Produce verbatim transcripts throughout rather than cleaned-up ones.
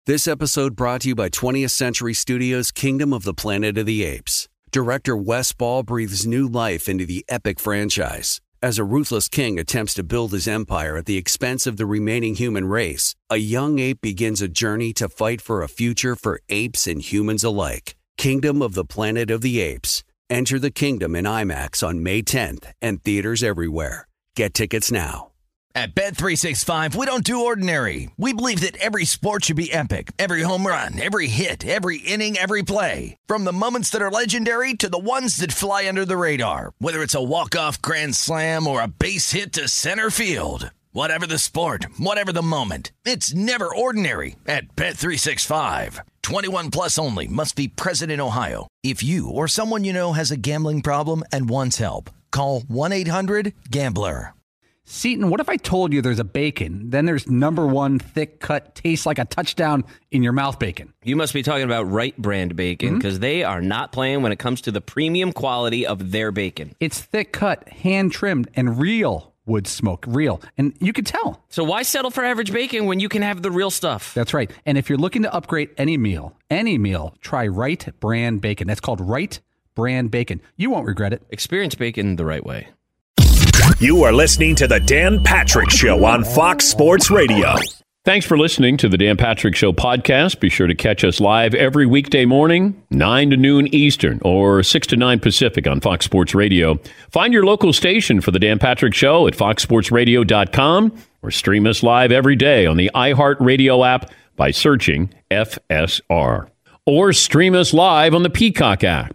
This episode brought to you by twentieth Century Studios' Kingdom of the Planet of the Apes. Director Wes Ball breathes new life into the epic franchise. As a ruthless king attempts to build his empire at the expense of the remaining human race, a young ape begins a journey to fight for a future for apes and humans alike. Kingdom of the Planet of the Apes. Enter the kingdom in IMAX on May tenth and theaters everywhere. Get tickets now. At Bet three sixty-five, we don't do ordinary. We believe that every sport should be epic. Every home run, every hit, every inning, every play. From the moments that are legendary to the ones that fly under the radar. Whether it's a walk-off grand slam or a base hit to center field. Whatever the sport, whatever the moment. It's never ordinary at Bet three sixty-five. twenty-one plus only. Must be present in Ohio. If you or someone you know has a gambling problem and wants help, call one eight hundred gambler. Seton, what if I told you there's a bacon, then there's number one thick cut, tastes like a touchdown in your mouth bacon? You must be talking about Wright brand bacon, because mm-hmm. they are not playing when it comes to the premium quality of their bacon. It's thick cut, hand trimmed, and real wood smoke. Real. And you can tell. So why settle for average bacon when you can have the real stuff? That's right. And if you're looking to upgrade any meal, any meal, try Wright brand bacon. That's called Wright brand bacon. You won't regret it. Experience bacon the right way. You are listening to the Dan Patrick Show on Fox Sports Radio. Thanks for listening to the Dan Patrick Show podcast. Be sure to catch us live every weekday morning, nine to noon Eastern or six to nine Pacific on Fox Sports Radio. Find your local station for the Dan Patrick Show at fox sports radio dot com or stream us live every day on the iHeartRadio app by searching F S R. Or stream us live on the Peacock app.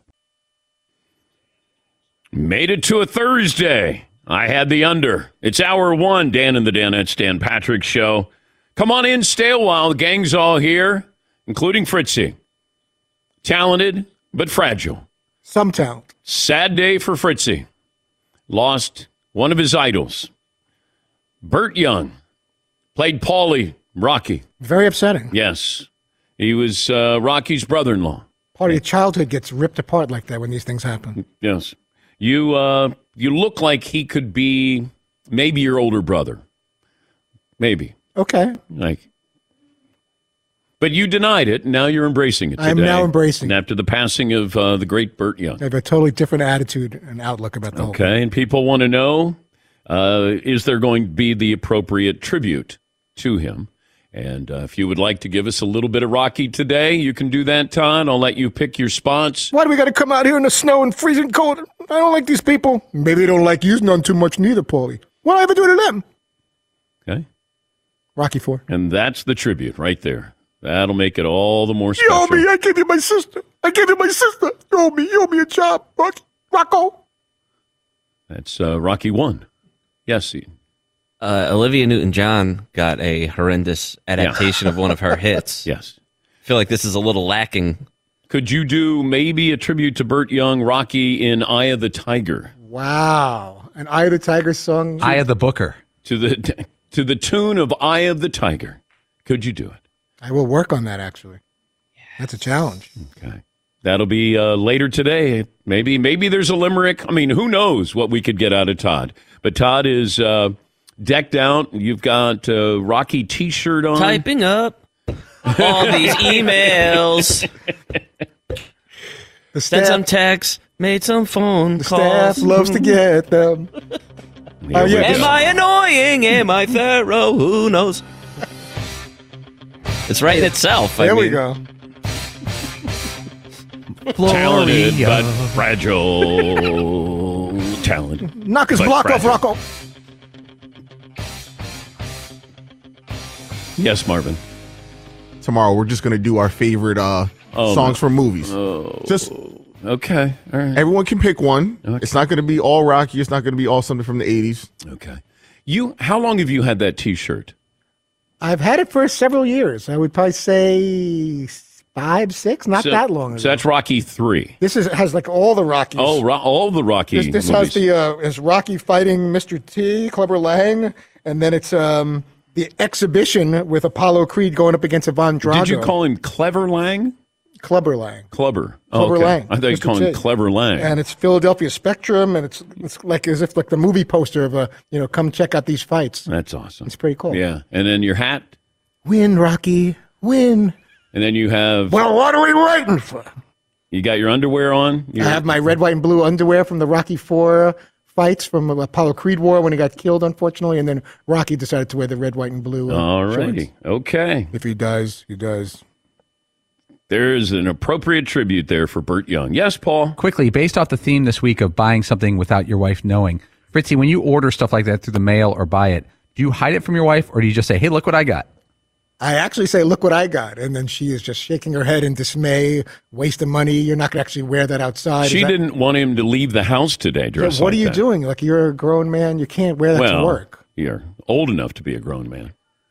Made it to a Thursday. I had the under. It's hour one, Dan and the Danettes, Dan Patrick Show. Come on in, stay a while. The gang's all here, including Fritzy. Talented, but fragile. Some talent. Sad day for Fritzy. Lost one of his idols. Burt Young played Paulie, Rocky. Very upsetting. Yes. He was uh, Rocky's brother-in-law. Part of your childhood gets ripped apart like that when these things happen. Yes. You uh, you look like he could be maybe your older brother. Maybe. Okay. Like, but you denied it, and now you're embracing it today. I am now embracing it. After the passing of uh, the great Burt Young. I have a totally different attitude and outlook about the okay, whole thing. Okay, and people want to know, uh, is there going to be the appropriate tribute to him? And uh, if you would like to give us a little bit of Rocky today, you can do that, Todd. I'll let you pick your spots. Why do we got to come out here in the snow and freezing cold? I don't like these people. Maybe they don't like you none too much neither, Paulie. What do I ever do to them? Okay. Rocky Four. And that's the tribute right there. That'll make it all the more special. You owe me. I gave you my sister. I gave you my sister. You owe me. You owe me a job, Rocky. Rocco. That's uh, Rocky One. Yes, Ian. Uh, Olivia Newton-John got a horrendous adaptation yeah. of one of her hits. Yes. I feel like this is a little lacking. Could you do maybe a tribute to Burt Young, Rocky in Eye of the Tiger? Wow. An Eye of the Tiger song? Eye of the Booker. To the to the tune of Eye of the Tiger. Could you do it? I will work on that, actually. Yes. That's a challenge. Okay. That'll be uh, later today. Maybe maybe there's a limerick. I mean, who knows what we could get out of Todd. But Todd is... Uh, decked out. You've got a Rocky T-shirt on. Typing up all these emails. The Sent some texts. Made some phone the calls. Staff loves to get them. Oh, yeah. Am I annoying? Am I thorough? Who knows? It's writing itself. There I mean. we go. Talented but fragile. Talented. Knock his block fragile. off, Rocco. Yes, Marvin. Tomorrow we're just going to do our favorite uh, oh, songs from movies. Oh, just okay. All right. Everyone can pick one. Okay. It's not going to be all Rocky. It's not going to be all something from the eighties. Okay. You, how long have you had that T-shirt? I've had it for several years. I would probably say five, six, not so, that long ago. So that's Rocky three. This is has like all the Rockies. Oh, ro- all the Rocky This, this movies. has the uh, is Rocky fighting Mister T, Clubber Lang, and then it's um. the exhibition with Apollo Creed going up against Ivan Drago. Did you call him Clever Lang? Clubber Lang. Clubber. Oh, Clubber okay. Lang. I thought you called him Clever Lang. And it's Philadelphia Spectrum, and it's it's like as if like the movie poster of a, you know, come check out these fights. That's awesome. It's pretty cool. Yeah. And then your hat? Win, Rocky, Win. And then you have... Well, what are we waiting for? You got your underwear on? Your, I have my red, white, and blue underwear from the Rocky Four fights from Apollo Creed War when he got killed, unfortunately, and then Rocky decided to wear the red, white, and blue. Uh, All righty. shorts. Okay. If he does, he does. There's an appropriate tribute there for Burt Young. Yes, Paul? Quickly, based off the theme this week of buying something without your wife knowing, Fritzy, when you order stuff like that through the mail or buy it, do you hide it from your wife, or do you just say, hey, look what I got? I actually say, look what I got. And then she is just shaking her head in dismay, wasting money. You're not going to actually wear that outside. She that... didn't want him to leave the house today dressed yeah, What like are you that. doing? Like, you're a grown man. You can't wear that well, to work. You're old enough to be a grown man.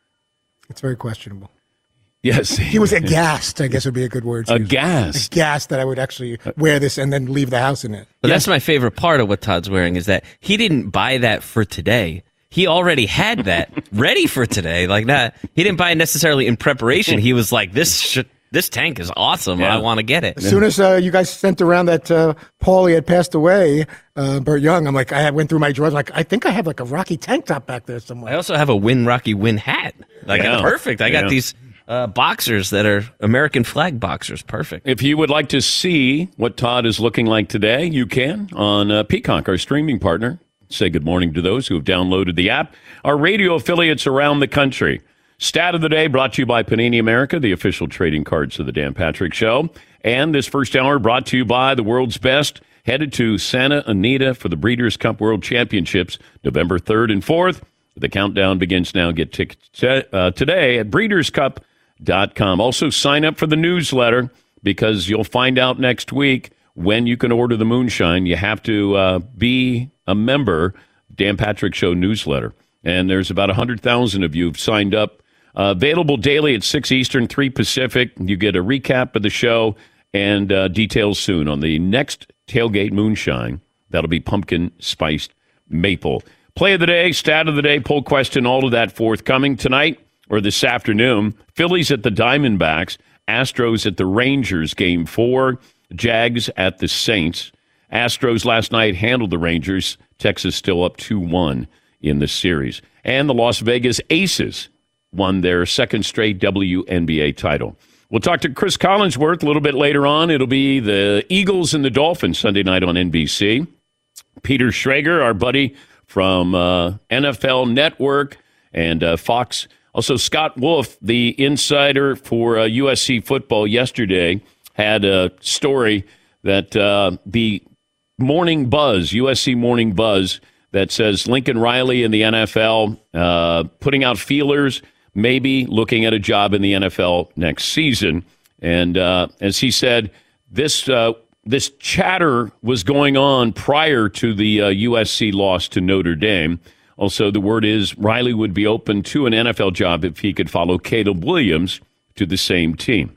It's very questionable. Yes. He was aghast, I guess would be a good word. Aghast. Aghast that I would actually wear this and then leave the house in it. But that's my favorite part of what Todd's wearing is that he didn't buy that for today. He already had that ready for today. Like that, he didn't buy it necessarily in preparation. He was like, "This sh- this tank is awesome. Yeah. I want to get it." As soon as uh, you guys sent around that uh, Paulie had passed away, uh, Burt Young, I'm like, I went through my drawers. Like, I think I have like a Rocky tank top back there somewhere. I also have a Win Rocky Win hat. Like Yeah. perfect. I got Yeah. these uh, boxers that are American flag boxers. Perfect. If you would like to see what Todd is looking like today, you can on uh, Peacock, our streaming partner. Say good morning to those who have downloaded the app. Our radio affiliates around the country. Stat of the day brought to you by Panini America, the official trading cards of the Dan Patrick Show. And this first hour brought to you by the world's best. Headed to Santa Anita for the Breeders' Cup World Championships, November third and fourth. The countdown begins now. Get tickets uh, today at breeders cup dot com. Also, sign up for the newsletter because you'll find out next week when you can order the moonshine. You have to uh, be a member, Dan Patrick Show newsletter. And there's about one hundred thousand of you who've signed up. Uh, available daily at six Eastern, three Pacific. You get a recap of the show and uh, details soon on the next Tailgate Moonshine. That'll be pumpkin spiced maple. Play of the day, stat of the day, poll question, all of that forthcoming tonight or this afternoon. Phillies at the Diamondbacks, Astros at the Rangers, game four, Jags at the Saints. Astros last night handled the Rangers. Texas still up two one in the series. And the Las Vegas Aces won their second straight W N B A title. We'll talk to Chris Collinsworth a little bit later on. It'll be the Eagles and the Dolphins Sunday night on N B C. Peter Schrager, our buddy from uh, N F L Network and uh, Fox. Also, Scott Wolf, the insider for uh, U S C football yesterday, had a story that uh, the Morning Buzz, U S C Morning Buzz, that says Lincoln Riley in the N F L, uh, putting out feelers, maybe looking at a job in the N F L next season. And uh, as he said, this uh, this chatter was going on prior to the uh, U S C loss to Notre Dame. Also, the word is Riley would be open to an N F L job if he could follow Caleb Williams to the same team.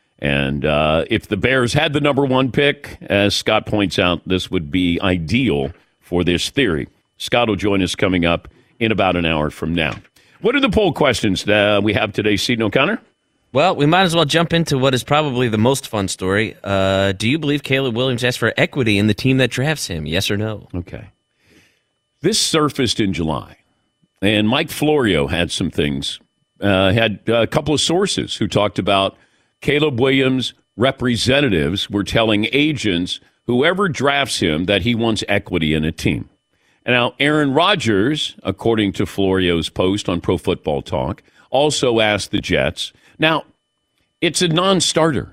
And uh, if the Bears had the number one pick, as Scott points out, this would be ideal for this theory. Scott will join us coming up in about an hour from now. What are the poll questions uh, we have today, Seton O'Connor? Well, we might as well jump into what is probably the most fun story. Uh, do you believe Caleb Williams asked for equity in the team that drafts him? Yes or no? Okay. This surfaced in July, and Mike Florio had some things, uh, had a couple of sources who talked about Caleb Williams' representatives were telling agents, whoever drafts him, that he wants equity in a team. And now, Aaron Rodgers, according to Florio's post on Pro Football Talk, also asked the Jets. Now, it's a non-starter.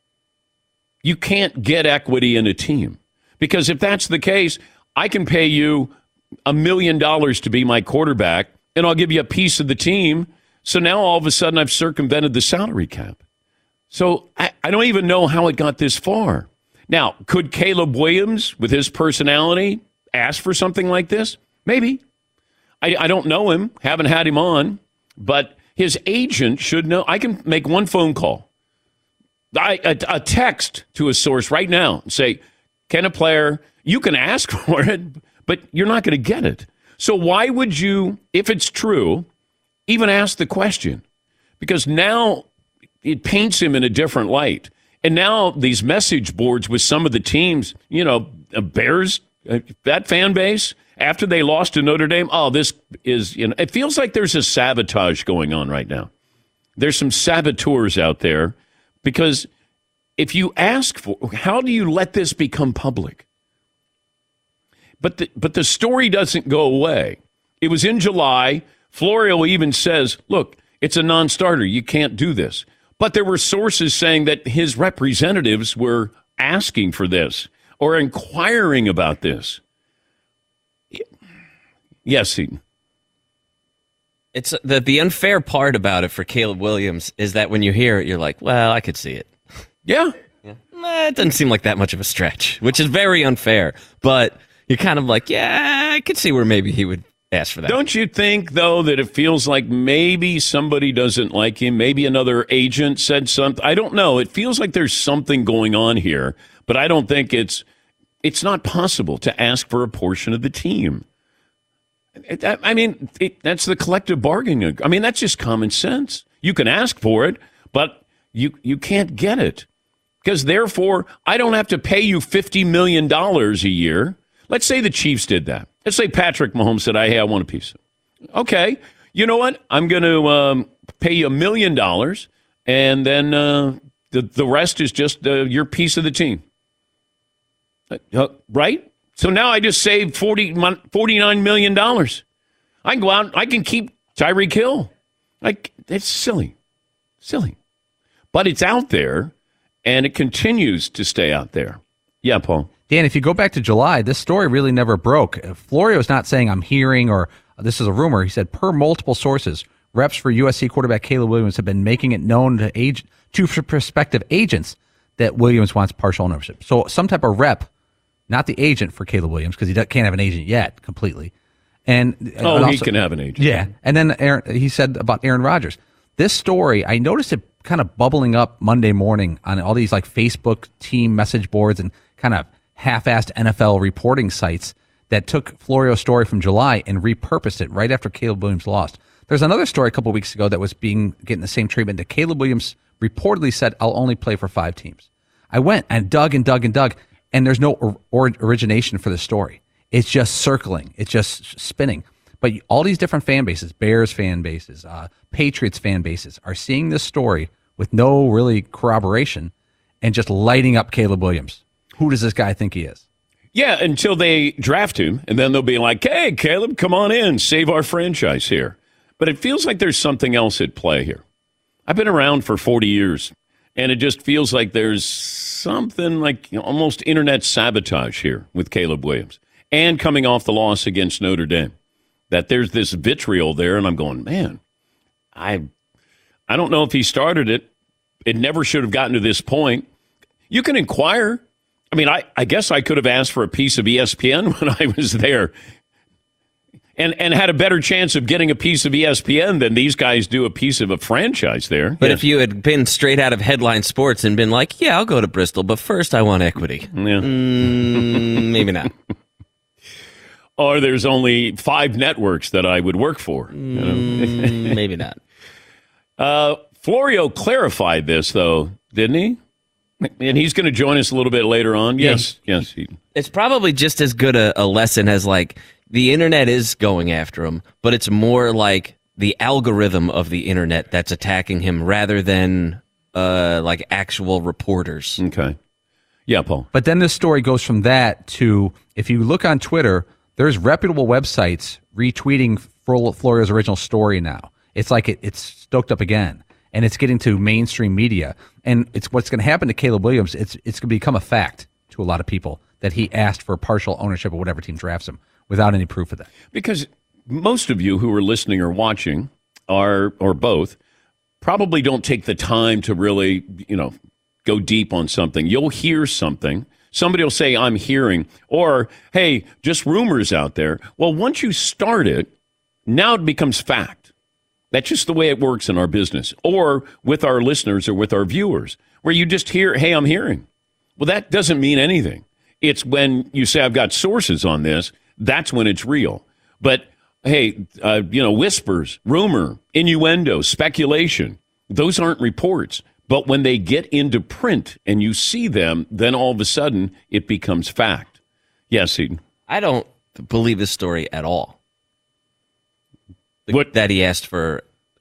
You can't get equity in a team. Because if that's the case, I can pay you a million dollars to be my quarterback, and I'll give you a piece of the team. So now all of a sudden I've circumvented the salary cap. So I, I don't even know how it got this far. Now, could Caleb Williams, with his personality, ask for something like this? Maybe. I, I don't know him, haven't had him on, but his agent should know. I can make one phone call, I, a, a text to a source right now and say, can a player, you can ask for it, but you're not going to get it. So why would you, if it's true, even ask the question? Because now it paints him in a different light. And now these message boards with some of the teams, you know, Bears, that fan base, after they lost to Notre Dame, oh, this is, you know, it feels like there's a sabotage going on right now. There's some saboteurs out there because if you ask for, how do you let this become public? But the, but the story doesn't go away. It was in July. Florio even says, look, it's a non-starter. You can't do this. But there were sources saying that his representatives were asking for this or inquiring about this. Yes, Seton. It's the the unfair part about it for Caleb Williams is that when you hear it, you're like, well, I could see it. Yeah. yeah. Nah, it doesn't seem like that much of a stretch, which is very unfair. But you're kind of like, yeah, I could see where maybe he would ask for that. Don't you think, though, that it feels like maybe somebody doesn't like him? Maybe another agent said something. I don't know. It feels like there's something going on here, but I don't think it's it's not possible to ask for a portion of the team. It, I mean, it, that's the collective bargaining. I mean, that's just common sense. You can ask for it, but you you can't get it. Because therefore, I don't have to pay you fifty million dollars a year. Let's say the Chiefs did that. Let's say Patrick Mahomes said, hey, I want a piece. Okay, you know what? I'm going to um, pay you a million dollars, and then uh, the, the rest is just uh, your piece of the team. Uh, right? So now I just saved forty, forty-nine million dollars. I can go out, I can keep Tyreek Hill. Like, it's silly. Silly. But it's out there, and it continues to stay out there. Yeah, Paul. Dan, if you go back to July, this story really never broke. Florio's not saying I'm hearing or this is a rumor. He said, per multiple sources, reps for U S C quarterback Caleb Williams have been making it known to age, to prospective agents that Williams wants partial ownership. So some type of rep, not the agent for Caleb Williams, because he can't have an agent yet completely. And Oh, and he also, can have an agent. Yeah. And then Aaron, he said about Aaron Rodgers. This story, I noticed it kind of bubbling up Monday morning on all these like Facebook team message boards and kind of half-assed N F L reporting sites that took Florio's story from July and repurposed it right after Caleb Williams lost. There's another story a couple of weeks ago that was being getting the same treatment that Caleb Williams reportedly said, I'll only play for five teams. I went and dug and dug and dug, and there's no or, or origination for the story. It's just circling. It's just spinning. But all these different fan bases, Bears fan bases, uh, Patriots fan bases, are seeing this story with no really corroboration and just lighting up Caleb Williams. Who does this guy think he is? Yeah, until they draft him, and then they'll be like, hey, Caleb, come on in, save our franchise here. But it feels like there's something else at play here. I've been around for forty years, and it just feels like there's something like, you know, almost internet sabotage here with Caleb Williams. And coming off the loss against Notre Dame, that there's this vitriol there, and I'm going, man, I, I don't know if he started it. It never should have gotten to this point. You can inquire. I mean, I, I guess I could have asked for a piece of E S P N when I was there and, and had a better chance of getting a piece of E S P N than these guys do a piece of a franchise there. But yes. if you had been straight out of Headline Sports and been like, yeah, I'll go to Bristol, but first I want equity. Yeah. Mm, maybe not. Or there's only five networks that I would work for. Mm, you know? Maybe not. Uh, Florio clarified this, though, didn't he? And he's going to join us a little bit later on. Yes, yeah. yes. He, it's probably just as good a, a lesson as, like, the internet is going after him, but it's more like the algorithm of the internet that's attacking him rather than, uh, like, actual reporters. Okay. Yeah, Paul. But then this story goes from that to, if you look on Twitter, there's reputable websites retweeting Florio's original story now. It's like it, it's stoked up again. And it's getting to mainstream media. And it's what's going to happen to Caleb Williams. It's it's going to become a fact to a lot of people that he asked for partial ownership of whatever team drafts him without any proof of that. Because most of you who are listening or watching, are or both, probably don't take the time to really, you know, go deep on something. You'll hear something. Somebody will say, I'm hearing. Or, hey, just rumors out there. Well, once you start it, now it becomes fact. That's just the way it works in our business or with our listeners or with our viewers, where you just hear, hey, I'm hearing. Well, that doesn't mean anything. It's when you say, I've got sources on this, that's when it's real. But, hey, uh, you know, whispers, rumor, innuendo, speculation, those aren't reports. But when they get into print and you see them, then all of a sudden it becomes fact. Yes, Eden. I don't believe this story at all. What? That he asked for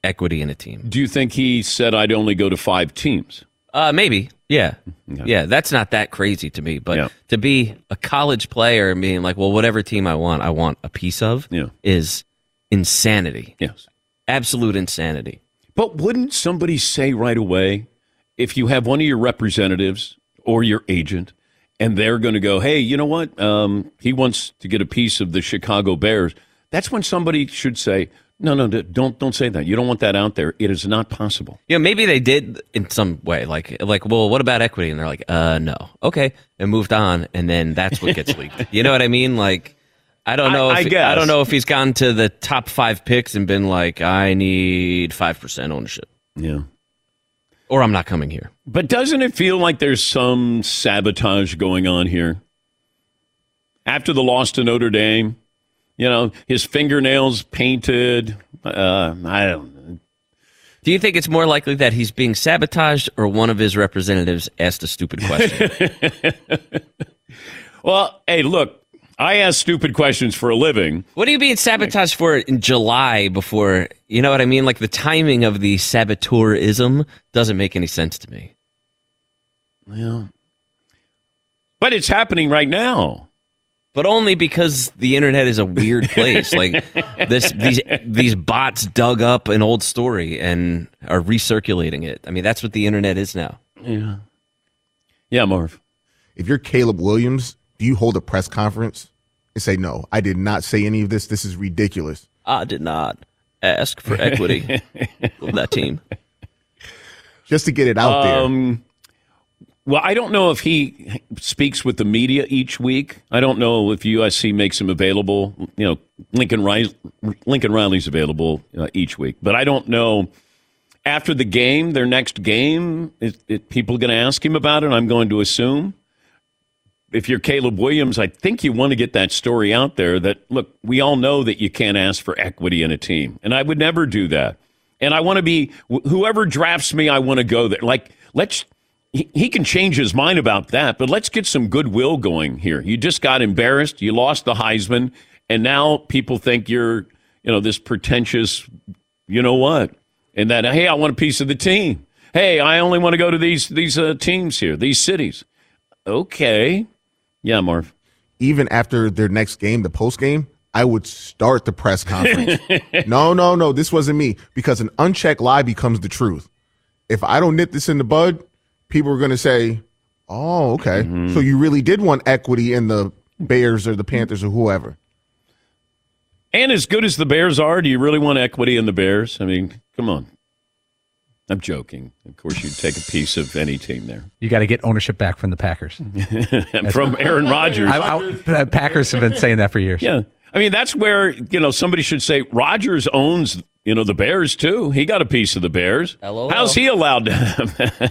equity in a team. Do you think he said I'd only go to five teams? Uh, maybe. Yeah. Yeah. Yeah, that's not that crazy to me. But Yeah. to be a college player and being like, well, whatever team I want, I want a piece of Yeah. is insanity. Yes. Absolute insanity. But wouldn't somebody say right away, if you have one of your representatives or your agent, and they're going to go, hey, you know what? Um, he wants to get a piece of the Chicago Bears. That's when somebody should say, no, no, don't don't say that. You don't want that out there. It is not possible. Yeah, maybe they did in some way. Like, like, well, what about equity? And they're like, uh, no. Okay. And moved on. And then that's what gets leaked. You know what I mean? Like, I don't know. I, if I, guess. I don't know if he's gone to the top five picks and been like, I need five percent ownership. Yeah. Or I'm not coming here. But doesn't it feel like there's some sabotage going on here? After the loss to Notre Dame, you know, his fingernails painted. Uh, I don't know. Do you think it's more likely that he's being sabotaged or one of his representatives asked a stupid question? Well, hey, look, I ask stupid questions for a living. What are you being sabotaged for in July before, you know what I mean? Like the timing of the saboteurism doesn't make any sense to me. Well, but it's happening right now. But only because the internet is a weird place. Like this, these these bots dug up an old story and are recirculating it. I mean, that's what the internet is now. Yeah. Yeah, Marv. If you're Caleb Williams, do you hold a press conference and say, no, I did not say any of this. This is ridiculous. I did not ask for equity of that team. Just to get it out Um, there. Well, I don't know if he speaks with the media each week. I don't know if U S C makes him available. You know, Lincoln Riley, Lincoln Riley's available uh, each week. But I don't know. After the game, their next game, is, is people going to ask him about it? I'm going to assume. If you're Caleb Williams, I think you want to get that story out there that, look, we all know that you can't ask for equity in a team. And I would never do that. And I want to be, whoever drafts me, I want to go there. Like, let's, he, he can change his mind about that, but let's get some goodwill going here. You just got embarrassed. You lost the Heisman. And now people think you're, you know, this pretentious, you know what? And that, hey, I want a piece of the team. Hey, I only want to go to these, these uh, teams here, these cities. Okay. Yeah, Marv. Even after their next game, the post game, I would start the press conference. no, no, no, this wasn't me. Because an unchecked lie becomes the truth. If I don't nip this in the bud, people are going to say, oh, okay. Mm-hmm. So you really did want equity in the Bears or the Panthers or whoever. And as good as the Bears are, do you really want equity in the Bears? I mean, come on. I'm joking. Of course, you'd take a piece of any team there. You got to get ownership back from the Packers. From Aaron Rodgers. I, I, Packers have been saying that for years. Yeah. I mean, that's where, you know, somebody should say Rodgers owns, you know, the Bears, too. He got a piece of the Bears. L O L. How's he allowed to have that?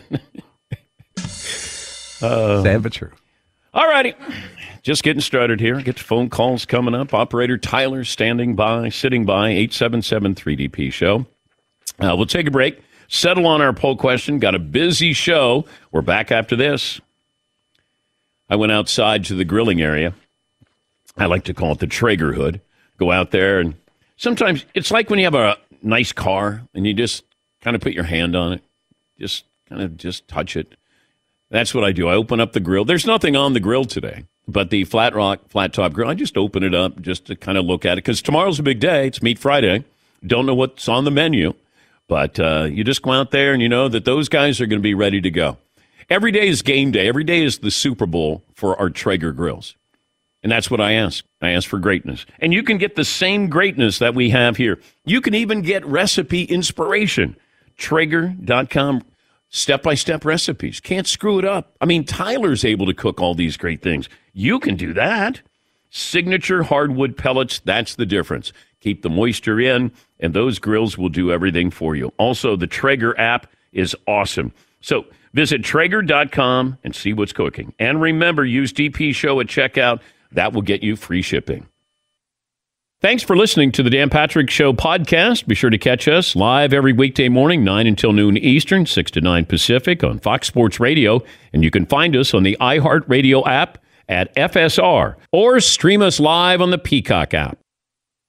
uh, Sad but true. All righty. Just getting started here. Get the phone calls coming up. Operator Tyler standing by, sitting by, eight seven seven three D P show. Uh, we'll take a break. Settle on our poll question. Got a busy show. We're back after this. I went outside to the grilling area. I like to call it the Traeger hood. Go out there, and sometimes it's like when you have a nice car and you just kind of put your hand on it. Just kind of just touch it. That's what I do. I open up the grill. There's nothing on the grill today, but the Flat Rock Flat Top Grill, I just open it up just to kind of look at it because tomorrow's a big day. It's Meat Friday. Don't know what's on the menu. But uh, you just go out there and you know that those guys are going to be ready to go. Every day is game day. Every day is the Super Bowl for our Traeger grills. And that's what I ask. I ask for greatness. And you can get the same greatness that we have here. You can even get recipe inspiration. Traeger dot com, step-by-step recipes. Can't screw it up. I mean, Tyler's able to cook all these great things. You can do that. Signature hardwood pellets, that's the difference. Keep the moisture in, and those grills will do everything for you. Also, the Traeger app is awesome. So visit Traeger dot com and see what's cooking. And remember, use D P Show at checkout. That will get you free shipping. Thanks for listening to the Dan Patrick Show podcast. Be sure to catch us live every weekday morning, nine until noon Eastern, six to nine Pacific on Fox Sports Radio. And you can find us on the iHeartRadio app at F S R or stream us live on the Peacock app.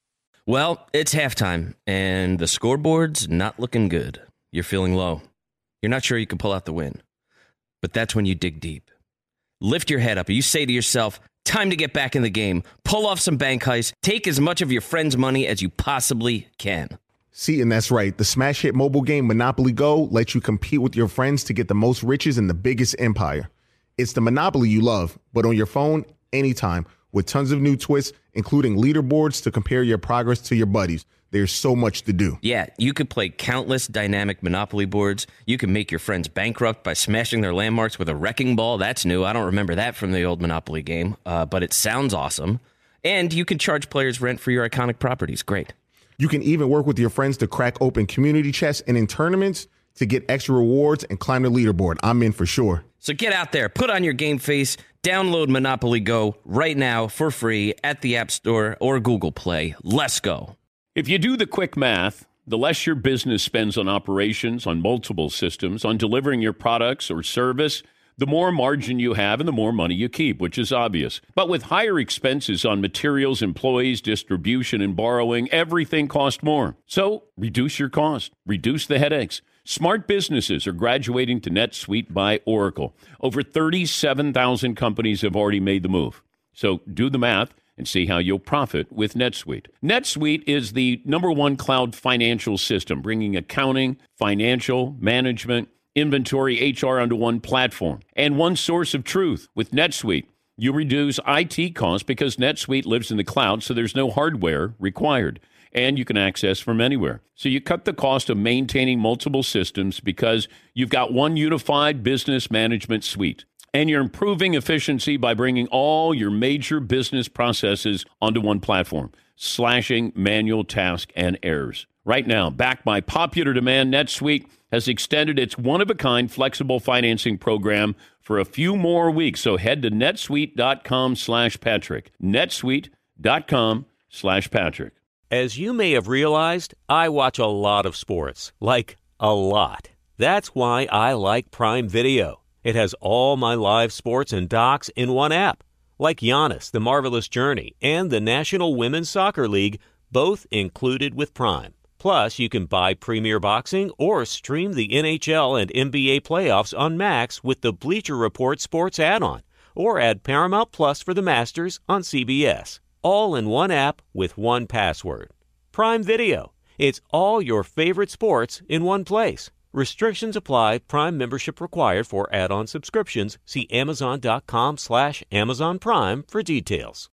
Well, it's halftime, and the scoreboard's not looking good. You're feeling low. You're not sure you can pull out the win. But that's when you dig deep. Lift your head up. You say to yourself, time to get back in the game. Pull off some bank heists. Take as much of your friend's money as you possibly can. See, and that's right. The smash hit mobile game Monopoly Go lets you compete with your friends to get the most riches in the biggest empire. It's the Monopoly you love, but on your phone, anytime, with tons of new twists, including leaderboards to compare your progress to your buddies. There's so much to do. Yeah, you could play countless dynamic Monopoly boards. You can make your friends bankrupt by smashing their landmarks with a wrecking ball. That's new. I don't remember that from the old Monopoly game, uh, but it sounds awesome. And you can charge players rent for your iconic properties. Great. You can even work with your friends to crack open community chests and in tournaments to get extra rewards and climb the leaderboard. I'm in for sure. So get out there, put on your game face, download Monopoly Go right now for free at the App Store or Google Play. Let's go. If you do the quick math, the less your business spends on operations, on multiple systems, on delivering your products or service, the more margin you have and the more money you keep, which is obvious. But with higher expenses on materials, employees, distribution, and borrowing, everything costs more. So reduce your cost, reduce the headaches. Smart businesses are graduating to NetSuite by Oracle. Over thirty-seven thousand companies have already made the move. So do the math and see how you'll profit with NetSuite. NetSuite is the number one cloud financial system, bringing accounting, financial, management, inventory, H R onto one platform and one source of truth. With NetSuite, you reduce I T costs because NetSuite lives in the cloud, so there's no hardware required. And you can access from anywhere. So you cut the cost of maintaining multiple systems because you've got one unified business management suite. And you're improving efficiency by bringing all your major business processes onto one platform, slashing manual tasks and errors. Right now, backed by popular demand, NetSuite has extended its one-of-a-kind flexible financing program for a few more weeks. So head to netsuite.com slash Patrick. netsuite.com slash Patrick. As you may have realized, I watch a lot of sports, like a lot. That's why I like Prime Video. It has all my live sports and docs in one app, like Giannis, The Marvelous Journey, and the National Women's Soccer League, both included with Prime. Plus, you can buy Premier Boxing or stream the N H L and N B A playoffs on Max with the Bleacher Report Sports add-on, or add Paramount Plus for the Masters on C B S. All in one app with one password. Prime Video. It's all your favorite sports in one place. Restrictions apply. Prime membership required for add-on subscriptions. See Amazon.com slash Amazon Prime for details.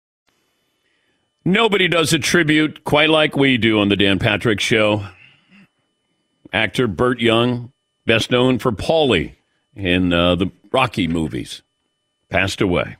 Nobody does a tribute quite like we do on the Dan Patrick Show. Actor Burt Young, best known for Paulie in uh, the Rocky movies, passed away.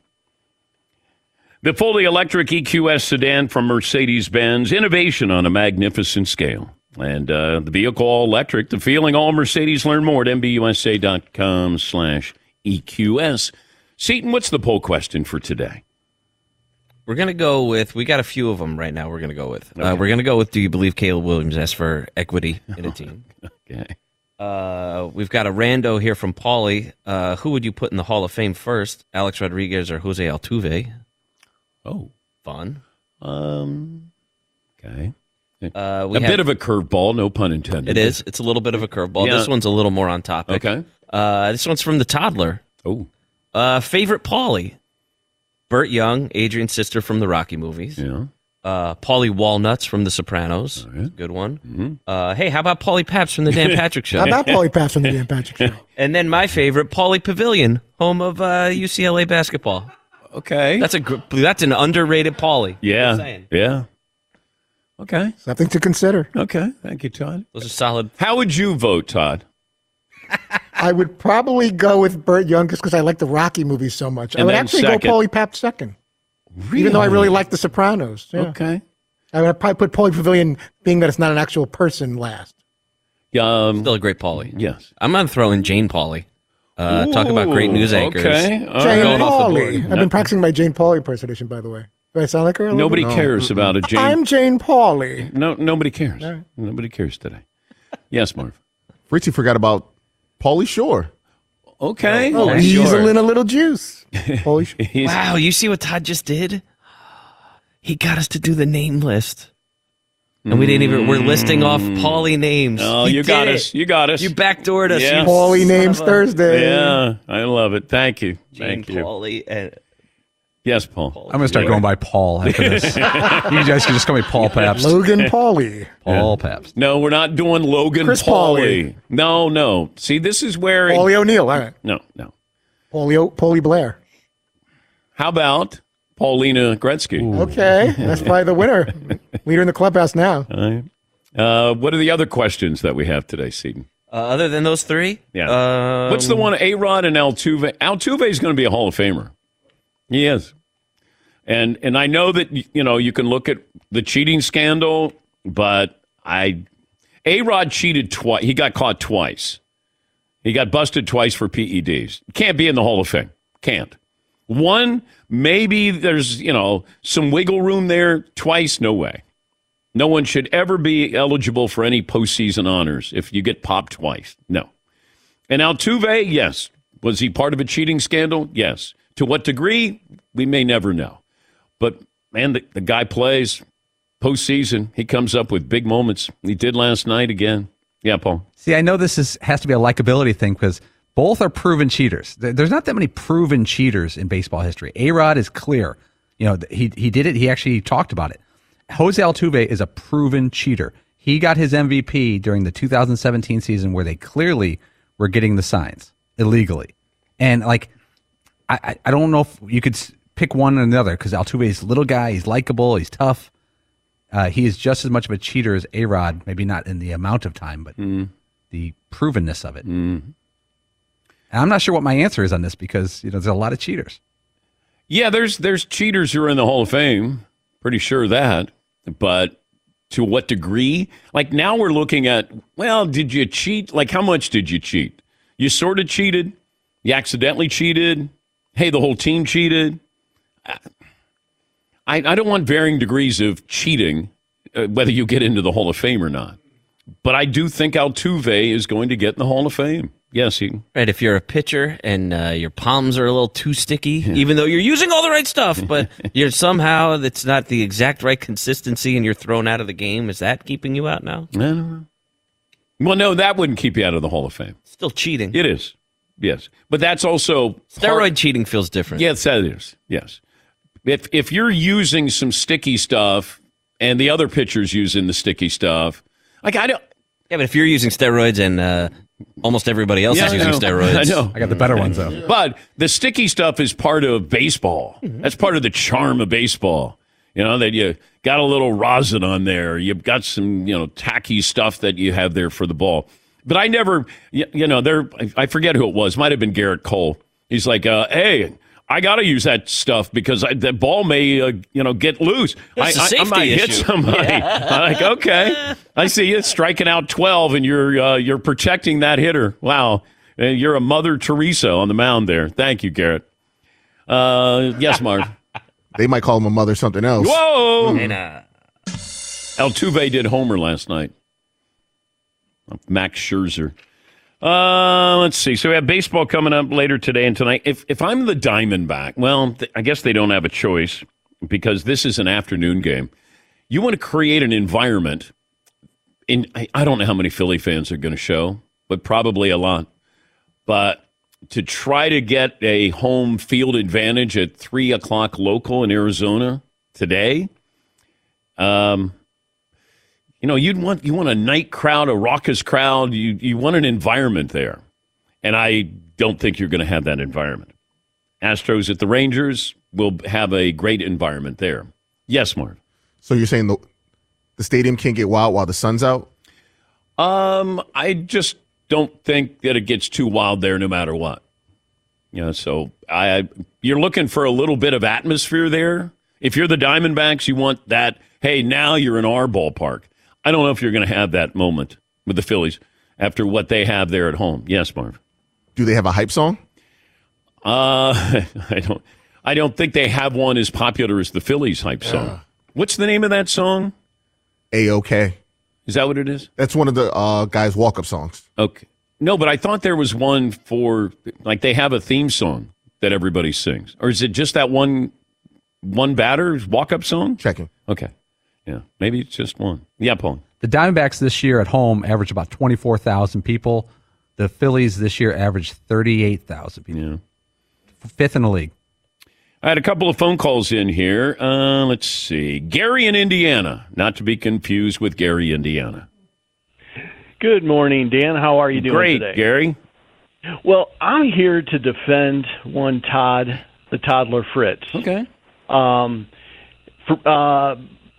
The fully electric E Q S sedan from Mercedes-Benz, innovation on a magnificent scale. And uh, the vehicle all electric, the feeling all Mercedes. Learn more at mbusa.com slash EQS. Seton, what's the poll question for today? We're going to go with, we got a few of them right now we're going to go with. Okay. Uh, we're going to go with, do you believe Caleb Williams asks for equity in a team? Okay. Uh, we've got a rando here from Paulie. Uh, who would you put in the Hall of Fame first, Alex Rodriguez or Jose Altuve? Oh. Fun. Um. Okay. Uh, we a have, bit of a curveball, no pun intended. It is. It's a little bit of a curveball. Yeah. This one's a little more on topic. Okay. Uh, this one's from the toddler. Oh. Uh, favorite Paulie? Burt Young, Adrian's sister from the Rocky movies. Yeah. Uh, Paulie Walnuts from The Sopranos. Right. Good one. Mm-hmm. Uh, hey, how about Paulie Paps from the Dan Patrick Show? How about Paulie Paps from the Dan Patrick Show? And then my favorite, Paulie Pavilion, home of uh, U C L A basketball. Okay. That's a gr- that's an underrated Paulie. Yeah. Yeah. Okay. Something to consider. Okay. Thank you, Todd. Those are solid. How would you vote, Todd? I would probably go with Burt Young just because I like the Rocky movies so much. And I would then actually second. go Paulie Paps second. Really? Even though I really like The Sopranos. Yeah. Okay. I would probably put Paulie Pavilion, being that it's not an actual person, last. Um, Still a great Paulie. Yes. I'm going to throw in Jane Paulie. Uh, talk about great news anchors. Okay. All Jane right. Paulie. I've been practicing my Jane Paulie impersonation, by the way. Do I sound like her? a little Nobody bit? cares about a Jane. I'm Jane Paulie. No, nobody cares. Right. Nobody cares today. Yes, Marv. Fritzy forgot about Paulie Shore. Okay. Oh, Yeah, weasel sure. in a little juice. Paulie Shore. He's- Wow, you see what Todd just did? He got us to do the name list. And we didn't even, we're listing off Paulie names. Oh, He you did got it. us. You got us. You backdoored us. Yeah. you Paulie son names of a- Thursday. Yeah, I love it. Thank you. Gene Thank you. Paulie. And Yes, Paul. I'm going to start going by Paul after this. You guys can just call me Paul Pabst. Logan Paulie. Paul Pabst. No, we're not doing Logan Chris Paulie. Paulie. No, no. See, this is where. it- Paulie O'Neill. All right. no, no. Paulie, o- Paulie Blair. How about Paulina Gretzky? Okay. That's probably the winner. Leader in the clubhouse now. All right. Uh, what are the other questions that we have today, Seton? uh, other than those three? Yeah. Um, What's the one? A-Rod and Altuve. Altuve is going to be a Hall of Famer. He is. And and I know that, you know, you can look at the cheating scandal, but I A-Rod cheated twice. He got caught twice. He got busted twice for P E Ds. Can't be in the Hall of Fame. Can't. One, maybe there's, you know, some wiggle room there. Twice, no way. No one should ever be eligible for any postseason honors if you get popped twice. No. And Altuve, yes. Was he part of a cheating scandal? Yes. To what degree? We may never know. But, man, the, the guy plays postseason. He comes up with big moments. He did last night again. Yeah, Paul. See, I know this is has to be a likability thing because both are proven cheaters. There- There's not that many proven cheaters in baseball history. A-Rod is clear. You know, he he did it. He actually talked about it. Jose Altuve is a proven cheater. He got his M V P during the two thousand seventeen season where they clearly were getting the signs illegally. And, like, I, I- I don't know if you could s- pick one or another because Altuve is a little guy. He's likable. He's tough. Uh, he is just as much of a cheater as A-Rod, maybe not in the amount of time, but the provenness of it. And I'm not sure what my answer is on this because, you know, there's a lot of cheaters. Yeah, there's there's cheaters who are in the Hall of Fame. Pretty sure of that. But to what degree? Like now we're looking at, well, did you cheat? Like how much did you cheat? You sort of cheated. You accidentally cheated. Hey, the whole team cheated. I, I don't want varying degrees of cheating, uh, whether you get into the Hall of Fame or not. But I do think Altuve is going to get in the Hall of Fame. Yes, he. Right, if you're a pitcher and uh, your palms are a little too sticky, even though you're using all the right stuff, but you're somehow that's not the exact right consistency and you're thrown out of the game, is that keeping you out now? I don't know. Well, no, that wouldn't keep you out of the Hall of Fame. Still cheating. It is. Yes. But that's also Steroid part- cheating feels different. Yes, that is. Yes. If if you're using some sticky stuff and the other pitcher's using the sticky stuff, like I don't. Yeah, but if you're using steroids and uh, almost everybody else Yeah, is I using know. steroids, I know. I got the better ones, though. But the sticky stuff is part of baseball. That's part of the charm of baseball. You know, that you got a little rosin on there. You've got some, you know, tacky stuff that you have there for the ball. But I never, you, you know, there, I forget who it was. Might have been Garrett Cole. He's like, uh, hey, I got to use that stuff because I, the ball may, uh, you know, get loose. I, It's a I, I safety might hit issue. somebody. I'm like, okay, I see you striking out twelve, and you're uh, you're protecting that hitter. Wow, Uh, you're a Mother Teresa on the mound there. Thank you, Garrett. Uh, yes, Marv. They might call him a mother something else. Whoa! and, uh, Altuve did homer last night. Max Scherzer. Uh, let's see. So we have baseball coming up later today and tonight. If if I'm the Diamondback, well, th- I guess they don't have a choice because this is an afternoon game. You want to create an environment. In I, I don't know how many Philly fans are going to show, but probably a lot. But to try to get a home field advantage at three o'clock local in Arizona today, um. You know, you'd want you want a night crowd, a raucous crowd. You you want an environment there, and I don't think you're going to have that environment. Astros at the Rangers will have a great environment there. Yes, Marv. So you're saying the the stadium can't get wild while the sun's out? Um, I just don't think that it gets too wild there, no matter what. You know, so I you're looking for a little bit of atmosphere there. If you're the Diamondbacks, you want that. Hey, now you're in our ballpark. I don't know if you're going to have that moment with the Phillies after what they have there at home. Yes, Marv. Do they have a hype song? Uh, I don't. I don't think they have one as popular as the Phillies hype song. Yeah. What's the name of that song? A-OK. Is that what it is? That's one of the uh, guys' walk-up songs. Okay. No, but I thought there was one for like they have a theme song that everybody sings, or is it just that one one batter's walk-up song? Checking. Okay. Yeah, maybe it's just one. Yeah, Paul. The Diamondbacks this year at home average about twenty-four thousand people. The Phillies this year averaged thirty-eight thousand people. Yeah. Fifth in the league. I had a couple of phone calls in here. Uh, let's see. Gary in Indiana, not to be confused with Gary, Indiana. Good morning, Dan. How are you doing Great, today? Gary. Well, I'm here to defend one Todd, the toddler Fritz. Okay. Um, for, uh,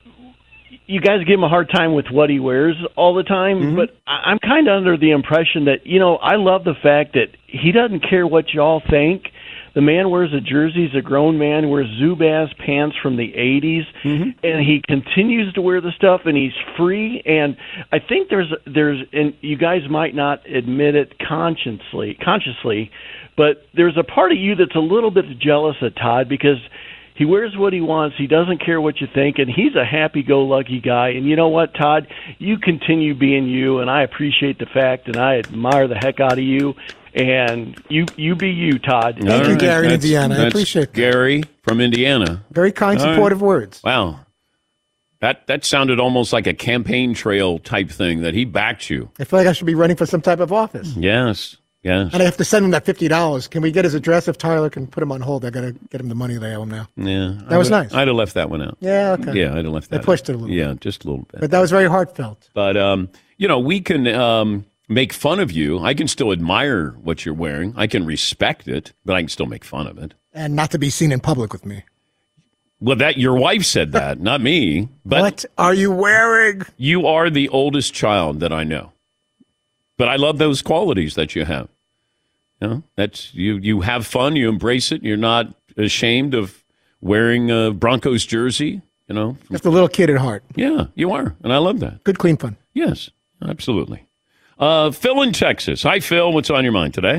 you guys give him a hard time with what he wears all the time, mm-hmm. but I- I'm kind of under the impression that, you know, I love the fact that he doesn't care what y'all think. The man wears a jersey. He's a grown man, wears Zubaz pants from the eighties, mm-hmm. and he continues to wear the stuff, and he's free. And I think there's, there's, and you guys might not admit it consciously, consciously, but there's a part of you that's a little bit jealous of Todd because he wears what he wants. He doesn't care what you think, and he's a happy-go-lucky guy. And you know what, Todd? You continue being you, and I appreciate the fact, and I admire the heck out of you. And you you be you, Todd. Thank All you, right. Gary, in Indiana. I appreciate that. Gary from Indiana. Very kind, All supportive right. words. Wow. That that sounded almost like a campaign trail type thing, that he backed you. I feel like I should be running for some type of office. Yes, yes. And I have to send him that fifty dollars. Can we get his address? If Tyler can put him on hold, I got to get him the money they owe him now. Yeah. That was nice. I'd have left that one out. Yeah, okay. Yeah, I'd have left that I pushed out. it a little Yeah, bit. just a little bit. But that was very heartfelt. But, um, you know, we can um, make fun of you. I can still admire what you're wearing. I can respect it, but I can still make fun of it. And not to be seen in public with me. Well, that your wife said that, not me. But what are you wearing? You are the oldest child that I know. But I love those qualities that you have. You know, that's you. You have fun. You embrace it. You're not ashamed of wearing a Broncos jersey. You know, just a little kid at heart. Yeah, you are, and I love that. Good, clean fun. Yes, absolutely. Uh, Phil in Texas. Hi, Phil. What's on your mind today?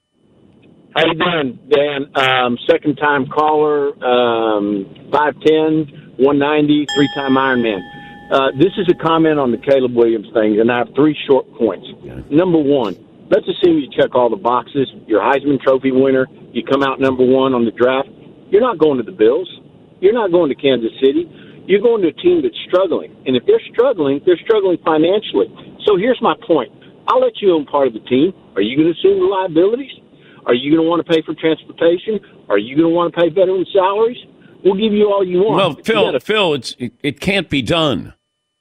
How you doing, Dan? Um, second time caller, um, five ten, one ninety, three-time Ironman. Uh, this is a comment on the Caleb Williams thing, and I have three short points. Okay. Number one, let's assume you check all the boxes. You're Heisman Trophy winner. You come out number one on the draft. You're not going to the Bills. You're not going to Kansas City. You're going to a team that's struggling. And if they're struggling, they're struggling financially. So here's my point. I'll let you own part of the team. Are you going to assume the liabilities? Are you going to want to pay for transportation? Are you going to want to pay veteran salaries? We'll give you all you want. Well, Phil, gotta... Phil, it's it, it can't be done.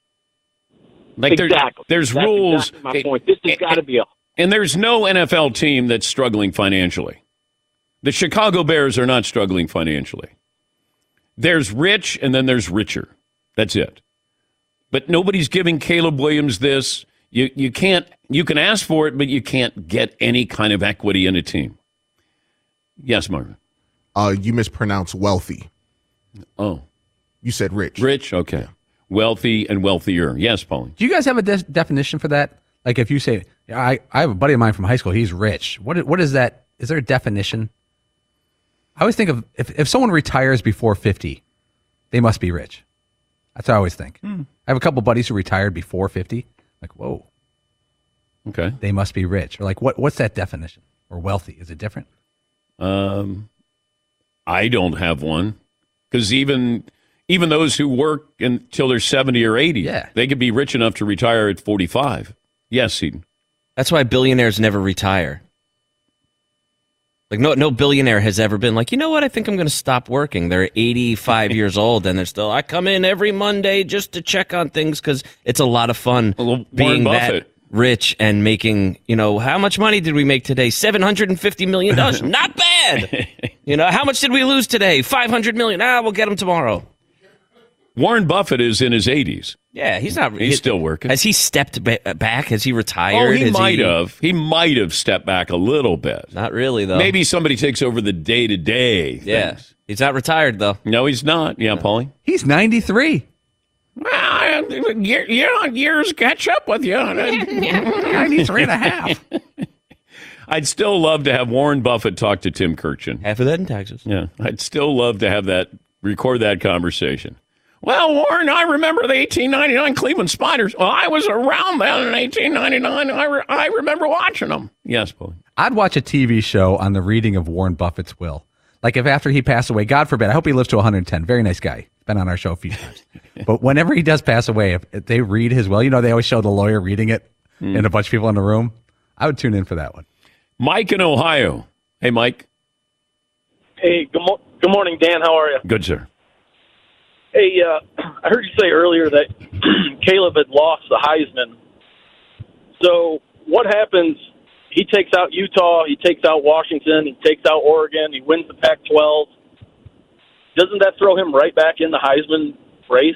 Like exactly. There's, there's That's rules. Exactly my point. This has got to be a... And there's no N F L team that's struggling financially. The Chicago Bears are not struggling financially. There's rich, and then there's richer. That's it. But nobody's giving Caleb Williams this. You you can't. You can ask for it, but you can't get any kind of equity in a team. Yes, Marvin. Uh, you mispronounced wealthy. Oh, you said rich. Rich. Okay. Yeah. Wealthy and wealthier. Yes, Pauline. Do you guys have a de- definition for that? Like, if you say, I, I have a buddy of mine from high school. He's rich. What what is that? Is there a definition? I always think of if, if someone retires before fifty, they must be rich. That's what I always think. Hmm. I have a couple buddies who retired before fifty. Like, whoa. Okay. They must be rich. Or like, what? What's that definition? Or wealthy? Is it different? Um, I don't have one. Because even even those who work until they're seventy or eighty, yeah. they could be rich enough to retire at forty-five. Yes, Eden. That's why billionaires never retire. Like, no no billionaire has ever been like, you know what, I think I'm going to stop working. They're eighty-five years old, and they're still, I come in every Monday just to check on things because it's a lot of fun well, being Buffett. that rich and making, you know, how much money did we make today? seven hundred fifty million dollars. Not bad. You know, how much did we lose today? five hundred million dollars. Ah, we'll get them tomorrow. Warren Buffett is in his eighties. Yeah, he's not. He's he, still working. Has he stepped ba- back? Has he retired? Oh, he Has might he... have. He might have stepped back a little bit. Not really, though. Maybe somebody takes over the day-to-day Yeah, things. He's not retired, though. No, he's not. Yeah, no. Paulie? He's ninety-three. Well, year, year, years catch up with you. ninety-three and a half. I'd still love to have Warren Buffett talk to Tim Kirchin. Half of that in taxes. Yeah, I'd still love to have that, record that conversation. Well, Warren, I remember the eighteen ninety-nine Cleveland Spiders. Well, I was around then in eighteen ninety-nine. I, re- I remember watching them. Yes, Paul. I'd watch a T V show on the reading of Warren Buffett's will. like if after he passed away, God forbid, I hope he lives to one hundred ten. Very nice guy. Been on our show a few times. But whenever he does pass away, if, if they read his will, you know, they always show the lawyer reading it mm. and a bunch of people in the room. I would tune in for that one. Mike in Ohio. Hey, Mike. Hey, good, mo- good morning, Dan. How are you? Good, sir. Hey, uh, I heard you say earlier that Caleb had lost the Heisman. So what happens? He takes out Utah, he takes out Washington, he takes out Oregon, he wins the Pac twelve. Doesn't that throw him right back in the Heisman race?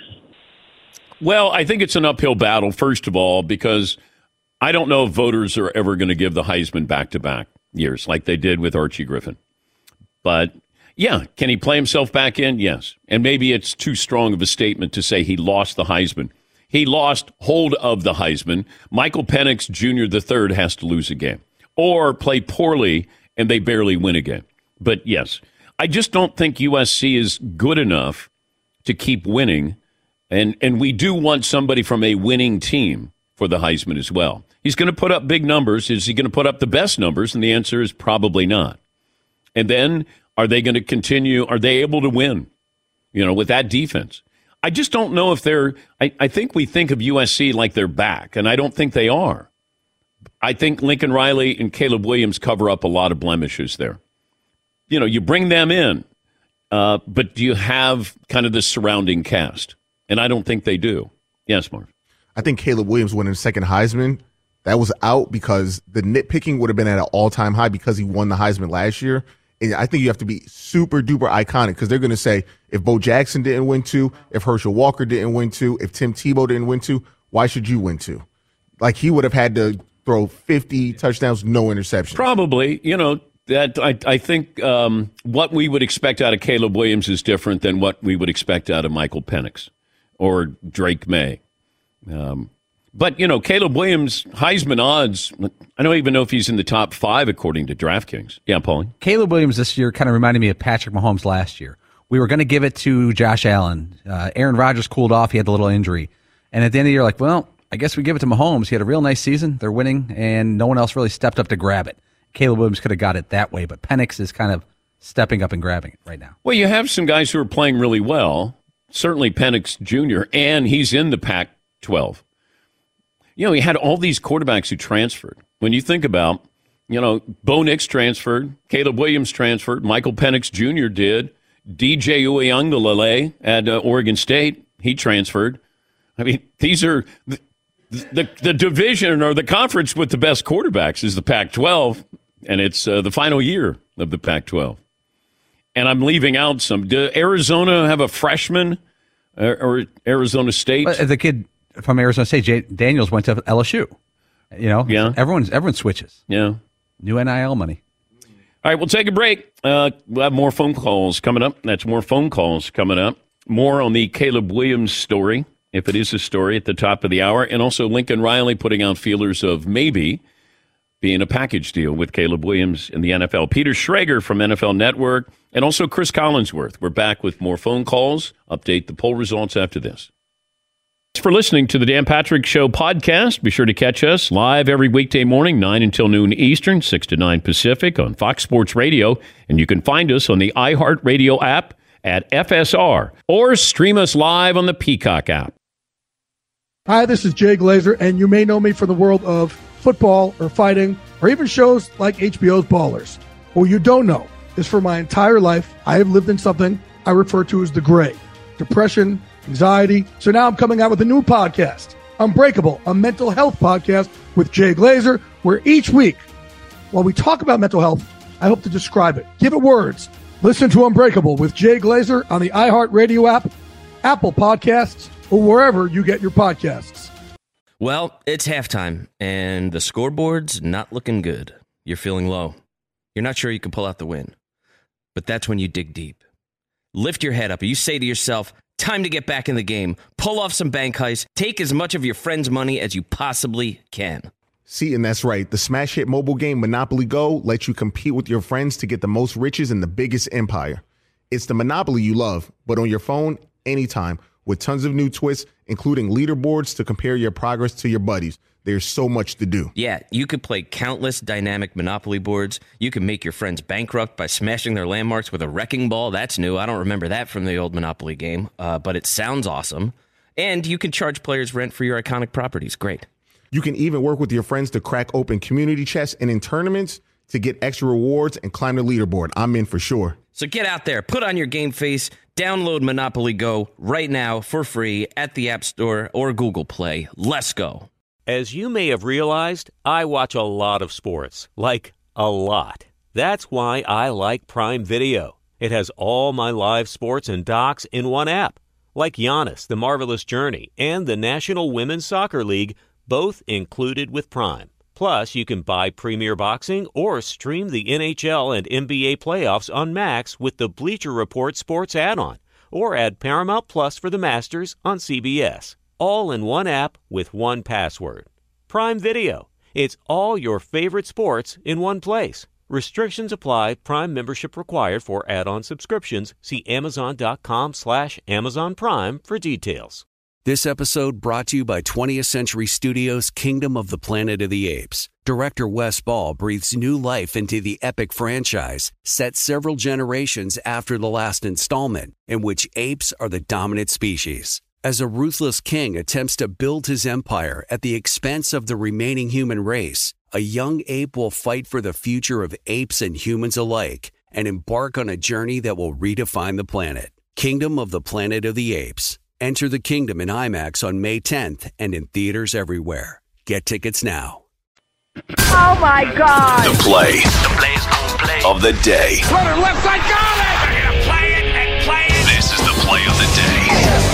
Well, I think it's an uphill battle, first of all, because I don't know if voters are ever going to give the Heisman back-to-back years like they did with Archie Griffin. But, yeah, can he play himself back in? Yes. And maybe it's too strong of a statement to say he lost the Heisman. He lost hold of the Heisman. Michael Penix Junior the third has to lose a game or play poorly and they barely win a game. But, yes, I just don't think U S C is good enough to keep winning. And, and we do want somebody from a winning team for the Heisman as well. He's going to put up big numbers. Is he going to put up the best numbers? And the answer is probably not. And then are they going to continue? Are they able to win, you know, with that defense? I just don't know if they're I, – I think we think of U S C like they're back, and I don't think they are. I think Lincoln Riley and Caleb Williams cover up a lot of blemishes there. You know, you bring them in, uh, but do you have kind of the surrounding cast? And I don't think they do. Yes, Marv. I think Caleb Williams winning the second Heisman, that was out because the nitpicking would have been at an all-time high because he won the Heisman last year. And I think you have to be super duper iconic because they're going to say if Bo Jackson didn't win two, if Herschel Walker didn't win two, if Tim Tebow didn't win two, why should you win two? Like he would have had to throw fifty touchdowns, no interceptions. Probably, you know, that I, I think um, what we would expect out of Caleb Williams is different than what we would expect out of Michael Penix or Drake May. Um, but, you know, Caleb Williams, Heisman odds, I don't even know if he's in the top five according to DraftKings. Yeah, Paulie? Caleb Williams this year kind of reminded me of Patrick Mahomes last year. We were going to give it to Josh Allen. Uh, Aaron Rodgers cooled off. He had the little injury. And at the end of the year, like, well, I guess we give it to Mahomes. He had a real nice season. They're winning, and no one else really stepped up to grab it. Caleb Williams could have got it that way, but Penix is kind of stepping up and grabbing it right now. Well, you have some guys who are playing really well. Certainly Penix Junior, and he's in the Pac twelve. You know, he had all these quarterbacks who transferred. When you think about, you know, Bo Nix transferred, Caleb Williams transferred, Michael Penix Junior did, D J Uiagalelei at uh, Oregon State, he transferred. I mean, these are the, the, the division or the conference with the best quarterbacks is the Pac twelve, and it's uh, the final year of the Pac twelve. And I'm leaving out some. Does Arizona have a freshman or, or Arizona State? Uh, the kid from Arizona State, Jay Daniels, went to L S U. You know, yeah. everyone's everyone switches. Yeah, new N I L money. All right, we'll take a break. Uh, we'll have more phone calls coming up. That's more phone calls coming up. More on the Caleb Williams story, if it is a story, at the top of the hour, and also Lincoln Riley putting out feelers of maybe being a package deal with Caleb Williams in the N F L. Peter Schrager from N F L Network, and also Chris Collinsworth. We're back with more phone calls. Update the poll results after this. Thanks for listening to the Dan Patrick Show podcast. Be sure to catch us live every weekday morning, nine until noon Eastern, six to nine Pacific on Fox Sports Radio. And you can find us on the iHeartRadio app at F S R or stream us live on the Peacock app. Hi, this is Jay Glazer, and you may know me from the world of football or fighting or even shows like H B O's Ballers. What you don't know is for my entire life, I have lived in something I refer to as the gray. Depression, anxiety. So now I'm coming out with a new podcast, Unbreakable, a mental health podcast with Jay Glazer, where each week, while we talk about mental health, I hope to describe it, give it words. Listen to Unbreakable with Jay Glazer on the iHeartRadio app, Apple Podcasts, or wherever you get your podcasts. Well, it's halftime, and the scoreboard's not looking good. You're feeling low. You're not sure you can pull out the win. But that's when you dig deep. Lift your head up, and you say to yourself, time to get back in the game. Pull off some bank heists. Take as much of your friend's money as you possibly can. See, and that's right. The smash hit mobile game Monopoly Go lets you compete with your friends to get the most riches in the biggest empire. It's the Monopoly you love, but on your phone, anytime, with tons of new twists, including leaderboards to compare your progress to your buddies. there's so much to do. Yeah, you could play countless dynamic Monopoly boards. You can make your friends bankrupt by smashing their landmarks with a wrecking ball. That's new. I don't remember that from the old Monopoly game, uh, but it sounds awesome. And you can charge players rent for your iconic properties. Great. You can even work with your friends to crack open community chests and in tournaments to get extra rewards and climb the leaderboard. I'm in for sure. So get out there, put on your game face, download Monopoly Go right now for free at the App Store or Google Play. Let's go. As you may have realized, I watch a lot of sports, like a lot. That's why I like Prime Video. It has all my live sports and docs in one app, like Giannis, The Marvelous Journey, and the National Women's Soccer League, both included with Prime. Plus, you can buy Premier Boxing or stream the N H L and N B A playoffs on Max with the Bleacher Report Sports add-on, or add Paramount Plus for the Masters on C B S. All in one app with one password. Prime Video. It's all your favorite sports in one place. Restrictions apply. Prime membership required for add-on subscriptions. See Amazon.com slash Amazon Prime for details. This episode brought to you by twentieth Century Studios' Kingdom of the Planet of the Apes. Director Wes Ball breathes new life into the epic franchise, set several generations after the last installment, in which apes are the dominant species. As a ruthless king attempts to build his empire at the expense of the remaining human race, a young ape will fight for the future of apes and humans alike and embark on a journey that will redefine the planet. Kingdom of the Planet of the Apes. Enter the kingdom in IMAX on May tenth and in theaters everywhere. Get tickets now. Oh my God! The play, the play's gonna play of the day. Runner left side, got it! They're gonna play it and play it. This is the play of the day.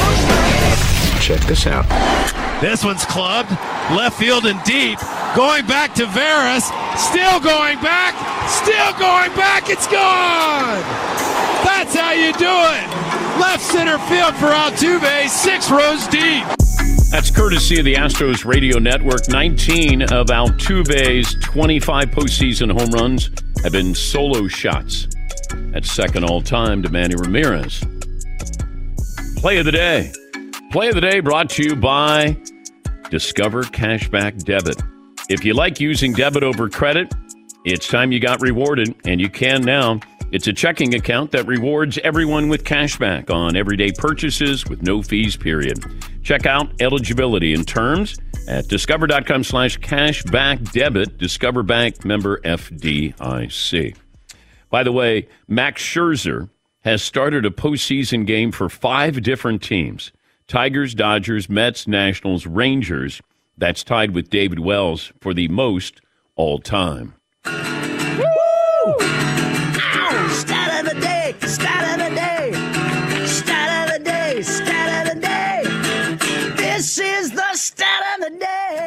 Check this out. This one's clubbed, left field and deep. Going back to Veras, still going back, still going back. It's gone. That's how you do it. Left center field for Altuve, six rows deep. That's courtesy of the Astros Radio Network. nineteen of Altuve's twenty-five postseason home runs have been solo shots. That's second all-time to Manny Ramirez. Play of the day. Play of the day brought to you by Discover Cashback Debit. If you like using debit over credit, it's time you got rewarded, and you can now. It's a checking account that rewards everyone with cashback on everyday purchases with no fees, period. Check out eligibility and terms at discover.com slash cashback debit. Discover Bank, member F D I C. By the way, Max Scherzer has started a postseason game for five different teams. Tigers, Dodgers, Mets, Nationals, Rangers. That's tied with David Wells for the most all time. Stat of the day, stat of the day, stat of the day, stat of the day. This is the stat of the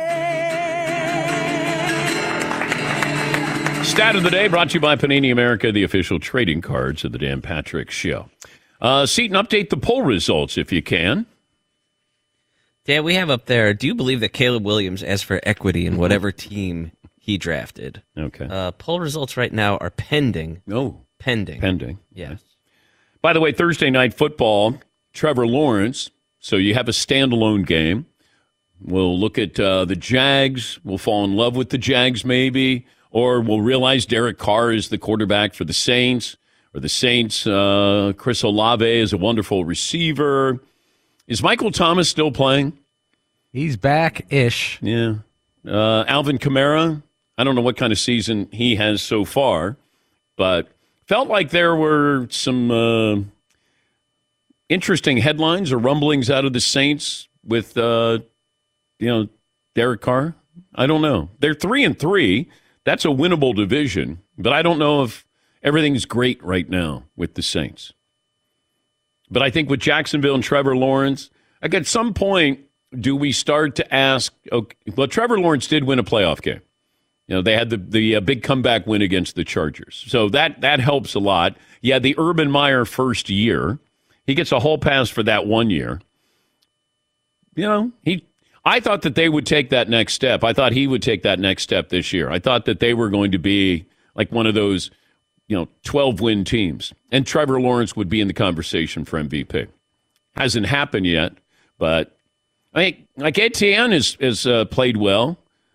day. Stat of the day brought to you by Panini America, the official trading cards of the Dan Patrick Show. Uh, Seton, update the poll results if you can. Dan, we have up there, do you believe that Caleb Williams asked for equity in whatever team he drafted? Okay. Uh, poll results right now are pending. Oh. Pending. Pending. Yes. By the way, Thursday Night Football, Trevor Lawrence. So you have a standalone game. We'll look at uh, the Jags. We'll fall in love with the Jags maybe. Or we'll realize Derek Carr is the quarterback for the Saints. Or the Saints, uh, Chris Olave is a wonderful receiver. Is Michael Thomas still playing? He's back-ish. Yeah. Uh, Alvin Kamara, I don't know what kind of season he has so far, but felt like there were some uh, interesting headlines or rumblings out of the Saints with, uh, you know, Derek Carr. I don't know. They're three and three. That's a winnable division, but I don't know if everything's great right now with the Saints. But I think with Jacksonville and Trevor Lawrence, like at some point, do we start to ask, okay, well, Trevor Lawrence did win a playoff game. You know, they had the, the uh, big comeback win against the Chargers. So that that helps a lot. Yeah, the Urban Meyer first year. He gets a whole pass for that one year. You know, he. I thought that they would take that next step. I thought he would take that next step this year. I thought that they were going to be like one of those, you know, twelve-win teams. And Trevor Lawrence would be in the conversation for M V P. Hasn't happened yet, but I mean, like Etienne has, has uh, played well.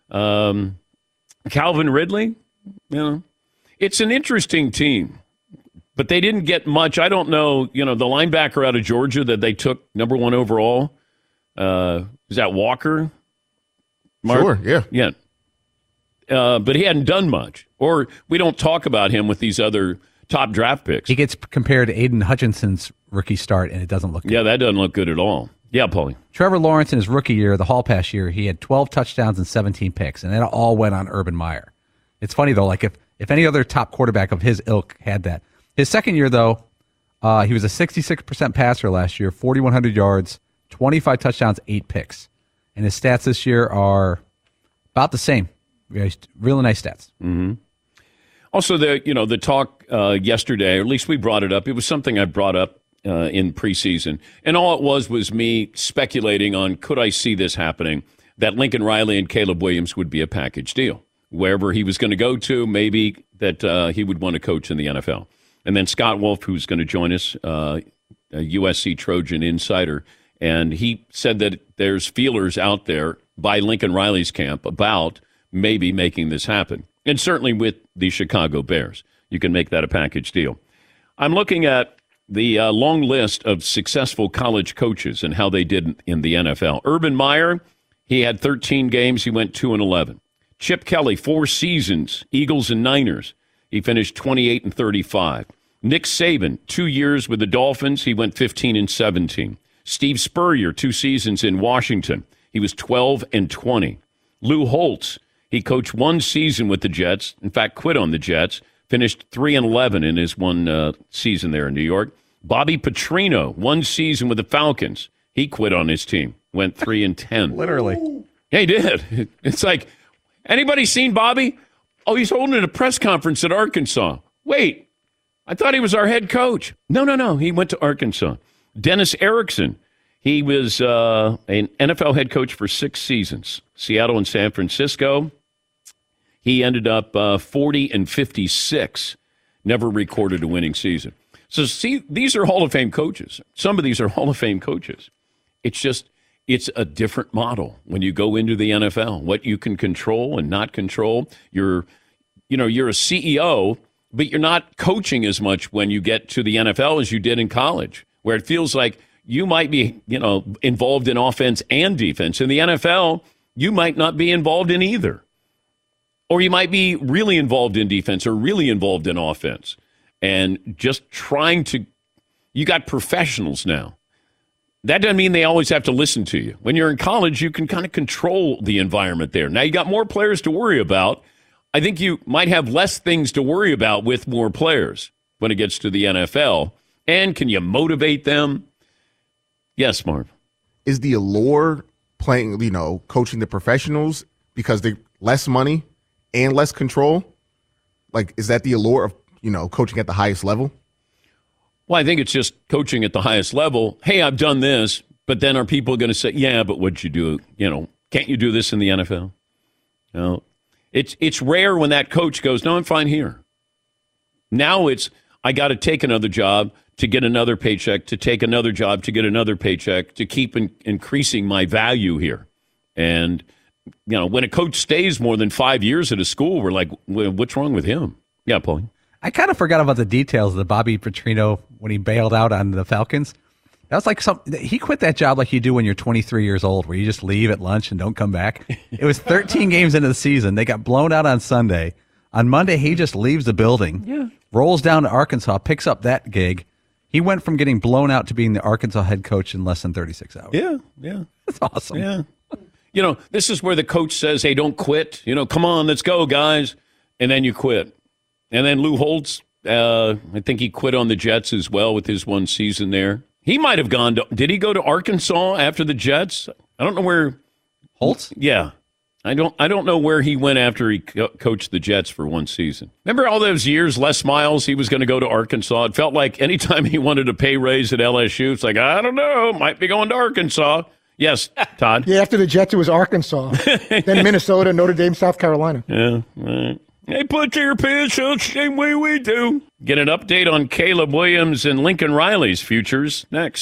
Um, Calvin Ridley, you know, it's an interesting team, but they didn't get much. I don't know, you know, the linebacker out of Georgia that they took number one overall, uh, is that Walker? Mark? Sure, yeah. Yeah. Uh, but he hadn't done much. Or we don't talk about him with these other top draft picks. He gets compared to Aiden Hutchinson's rookie start, and it doesn't look good. Yeah, that doesn't look good at all. Yeah, Paulie. Trevor Lawrence in his rookie year, the Hall Pass year, he had twelve touchdowns and seventeen picks, and it all went on Urban Meyer. It's funny, though, like if, if any other top quarterback of his ilk had that. His second year, though, uh, he was a sixty-six percent passer last year, forty-one hundred yards, twenty-five touchdowns, eight picks. And his stats this year are about the same. Really nice stats. Mm-hmm. Also, the you know the talk uh, yesterday, or at least we brought it up. It was something I brought up uh, in preseason, and all it was was me speculating on could I see this happening, that Lincoln Riley and Caleb Williams would be a package deal. Wherever he was going to go to, maybe that uh, he would want to coach in the N F L. And then Scott Wolf, who's going to join us, uh, a U S C Trojan insider, and he said that there's feelers out there by Lincoln Riley's camp about maybe making this happen. And certainly with the Chicago Bears, you can make that a package deal. I'm looking at the uh, long list of successful college coaches and how they did in the N F L. Urban Meyer, he had thirteen games. He went two and eleven. Chip Kelly, four seasons, Eagles and Niners. He finished twenty-eight and thirty-five. Nick Saban, two years with the Dolphins. He went fifteen and seventeen. Steve Spurrier, two seasons in Washington. He was twelve and twenty. Lou Holtz, he coached one season with the Jets. In fact, quit on the Jets. Finished three and eleven in his one uh, season there in New York. Bobby Petrino, one season with the Falcons. He quit on his team. Went three and ten. Literally. Yeah, he did. It's like, anybody seen Bobby? Oh, he's holding a press conference at Arkansas. Wait, I thought he was our head coach. No, no, no. He went to Arkansas. Dennis Erickson. He was uh, an N F L head coach for six seasons. Seattle and San Francisco. He ended up uh, forty and fifty-six. Never recorded a winning season. So see, these are Hall of Fame coaches. Some of these are Hall of Fame coaches. It's just, it's a different model when you go into the N F L. What you can control and not control. You're, you know, you're a C E O, but you're not coaching as much when you get to the N F L as you did in college, where it feels like you might be, you know, involved in offense and defense. In the N F L, you might not be involved in either. Or you might be really involved in defense or really involved in offense. And just trying to, you got professionals now. That doesn't mean they always have to listen to you. When you're in college, you can kind of control the environment there. Now you got more players to worry about. I think you might have less things to worry about with more players when it gets to the N F L. And can you motivate them? Yes, Marv. Is the allure playing, you know, coaching the professionals because they less money and less control? Like, is that the allure of, you know, coaching at the highest level? Well, I think it's just coaching at the highest level. Hey, I've done this, but then are people going to say, yeah, but what'd you do? You know, can't you do this in the N F L? No. It's, it's rare when that coach goes, no, I'm fine here. Now it's, I got to take another job to get another paycheck, to take another job, to get another paycheck, to keep in, increasing my value here. And, you know, when a coach stays more than five years at a school, we're like, well, what's wrong with him? Yeah, Paulie. I kind of forgot about the details of the Bobby Petrino when he bailed out on the Falcons. That was like some, he quit that job like you do when you're twenty-three years old, where you just leave at lunch and don't come back. It was thirteen games into the season. They got blown out on Sunday. On Monday, he just leaves the building, yeah. rolls down to Arkansas, picks up that gig. He went from getting blown out to being the Arkansas head coach in less than thirty-six hours. Yeah, yeah. That's awesome. Yeah. You know, this is where the coach says, hey, don't quit. You know, come on, let's go, guys. And then you quit. And then Lou Holtz, uh, I think he quit on the Jets as well with his one season there. He might have gone to, did he go to Arkansas after the Jets? I don't know where. Holtz? Yeah. I don't I don't know where he went after he co- coached the Jets for one season. Remember all those years, Les Miles, he was going to go to Arkansas. It felt like anytime he wanted a pay raise at L S U, it's like, I don't know, might be going to Arkansas. Yes, Todd? Yeah, after the Jets, it was Arkansas. Then Minnesota, Notre Dame, South Carolina. Yeah, right. Hey, put your pants on the same way we do. Get an update on Caleb Williams and Lincoln Riley's futures next.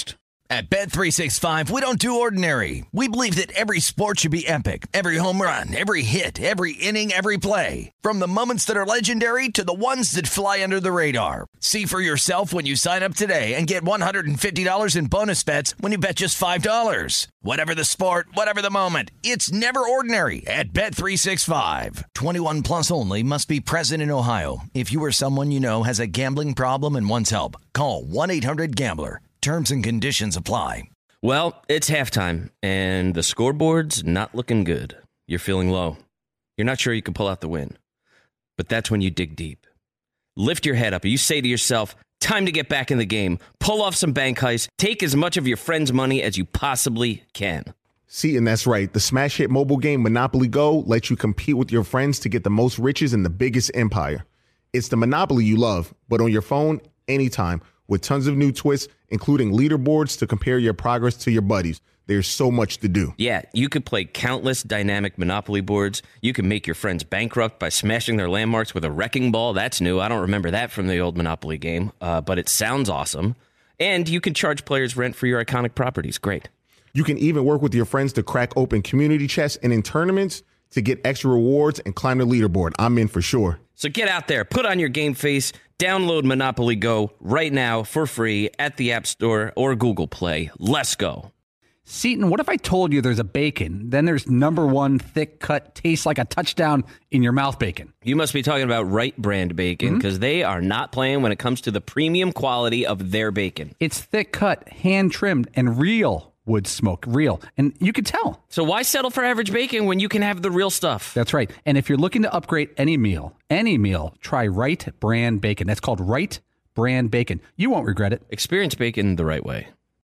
At Bet three sixty-five, we don't do ordinary. We believe that every sport should be epic. Every home run, every hit, every inning, every play. From the moments that are legendary to the ones that fly under the radar. See for yourself when you sign up today and get one hundred fifty dollars in bonus bets when you bet just five dollars. Whatever the sport, whatever the moment, it's never ordinary at Bet three sixty-five. twenty-one plus only. Must be present in Ohio. If you or someone you know has a gambling problem and wants help, call one eight hundred gambler. Terms and conditions apply. Well, it's halftime, and the scoreboard's not looking good. You're feeling low. You're not sure you can pull out the win. But that's when you dig deep. Lift your head up, and you say to yourself, time to get back in the game. Pull off some bank heists. Take as much of your friend's money as you possibly can. See, and that's right. The smash hit mobile game Monopoly Go lets you compete with your friends to get the most riches in the biggest empire. It's the Monopoly you love, but on your phone, anytime, with tons of new twists, including leaderboards to compare your progress to your buddies. There's so much to do. Yeah, you could play countless dynamic Monopoly boards. You can make your friends bankrupt by smashing their landmarks with a wrecking ball. That's new. I don't remember that from the old Monopoly game, uh, but it sounds awesome. And you can charge players rent for your iconic properties. Great. You can even work with your friends to crack open community chests and in tournaments to get extra rewards and climb the leaderboard. I'm in for sure. So get out there, put on your game face, download Monopoly Go right now for free at the App Store or Google Play. Let's go. Seton, what if I told you there's a bacon, then there's number one thick cut, tastes like a touchdown in your mouth bacon? You must be talking about Wright Brand Bacon, because mm-hmm. they are not playing when it comes to the premium quality of their bacon. It's thick cut, hand trimmed, and real wood smoke, real. And you can tell. So why settle for average bacon when you can have the real stuff? That's right. And if you're looking to upgrade any meal, any meal, try Wright Brand Bacon. That's called Wright Brand Bacon. You won't regret it. Experience bacon the right way.